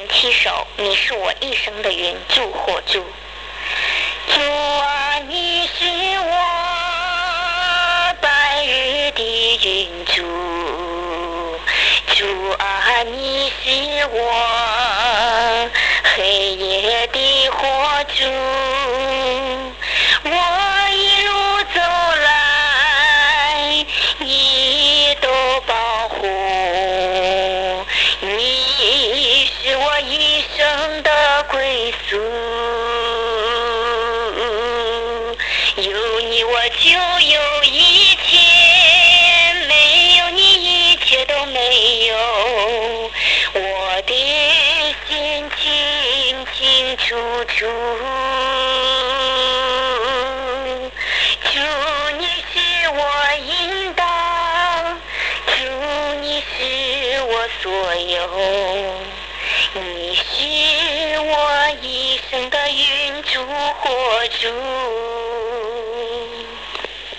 人七首，你是我一生的云，助或助。主啊，你是我白日的云柱，主啊，你是我黑夜的火柱，我一路走来你都保护，你是我一生的归宿，有你我就有一切，没有你一切都没有，我的心清清楚楚，主你是我应当，主你是我所有，你是我一生的云柱火柱。